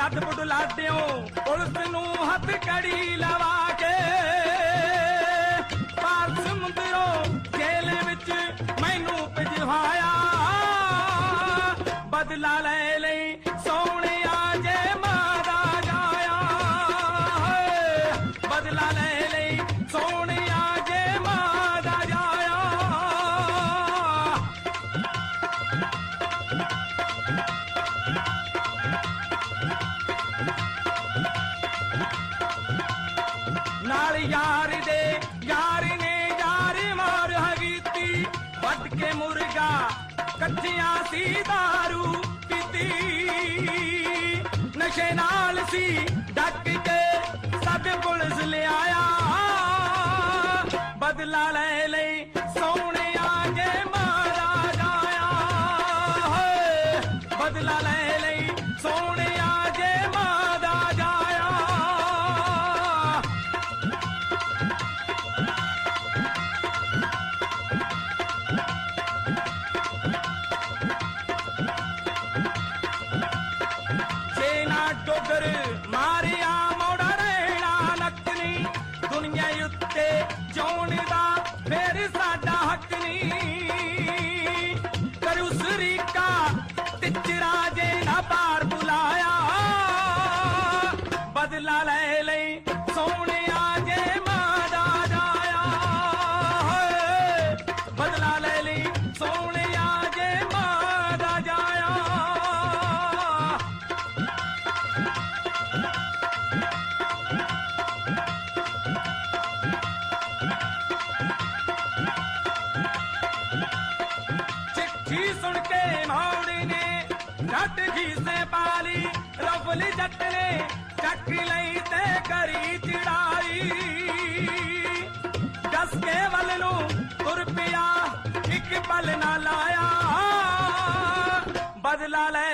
ਜਦ ਬੁਢਲਾਡਿਓ ਪੁਲਿਸ ਨੂੰ ਹੱਥ ਕੜੀ ਲਵਾ ਕੇ ਪਾਰ ਸਮੁੰਦਰੋਂ ਜੇਲ੍ਹ ਵਿੱਚ ਮੈਨੂੰ ਭਿਜਵਾਇਆ। ਬਦਲਾ ਲੈ ਲਈ ਸੋਹਣਿਆ ਜੇ ਮਾਂ ਦਾ ਜਾਇਆ, ਬਦਲਾ ਲੈ ਲਈ ਸੋਹਣਿਆ ਜੇ ਮਾਂ ਦਾ ਜਾਇਆ। ਨਾਲ ਯਾਰ ਦੇ ਯਾਰ ਨੇ ਯਾਰ ਮਾਰ ਹਗੀਤੀ, ਵੱਢ ਕੇ ਮੁਰਗਾ ਕੱਚੀਆਂ ਸੀ ਦਾਰੂ ਪੀਤੀ। ਨਸ਼ੇ ਨਾਲ ਸੀ ਡੱਕ ਕੇ ਸਭ ਪੁਲਿਸ ਲਿਆਇਆ। ਬਦਲਾ ਲੈ ਲਈ ਸੋਹਣਿਆ ਜੇ ਮਾਰਾ ਜਾਇਆ, ਬਦਲਾ ਲੈ ਲਈ ਸੋਹਣਿਆ ਜੇ ਮਾਂ ਦਾ ਜਾਇਆ। ਡੋਗਰ ਮਾਰਿਆ ਮੋੜਾ ਰਹਿਣਾ ਨੱਕਨੀ, ਦੁਨੀਆ ਉੱਤੇ ਜਿਉਣ ਦਾ ਫੇਰ ਸਾਡਾ ਹੱਕ ਨਹੀਂ। ਕਰੂ ਸਰੀਕਾ ਟਿਚਰਾ ਜੇ ਨਾ ਪਾਰ ਬੁਲਾਇਆ। ਬਦਲਾ ਲੈ ਲਈ ਸੋਹਣਿਆ ਜੇ ਮਾਂ ਦਾ ਜਾਇਆ, ਬਦਲਾ ਲੈ ਲਈ ਸੋਹਣਿਆ ਜੇ ਮਾਂ ਦਾ ਜਾਇਆ। चिट्ठी सुन के मौड़ी ने झट घीसे पाली, रफली जट ने चक लई ते करी चिड़ाई। दस के वल नू तुर पिया, एक पल ना लाया। बदला ले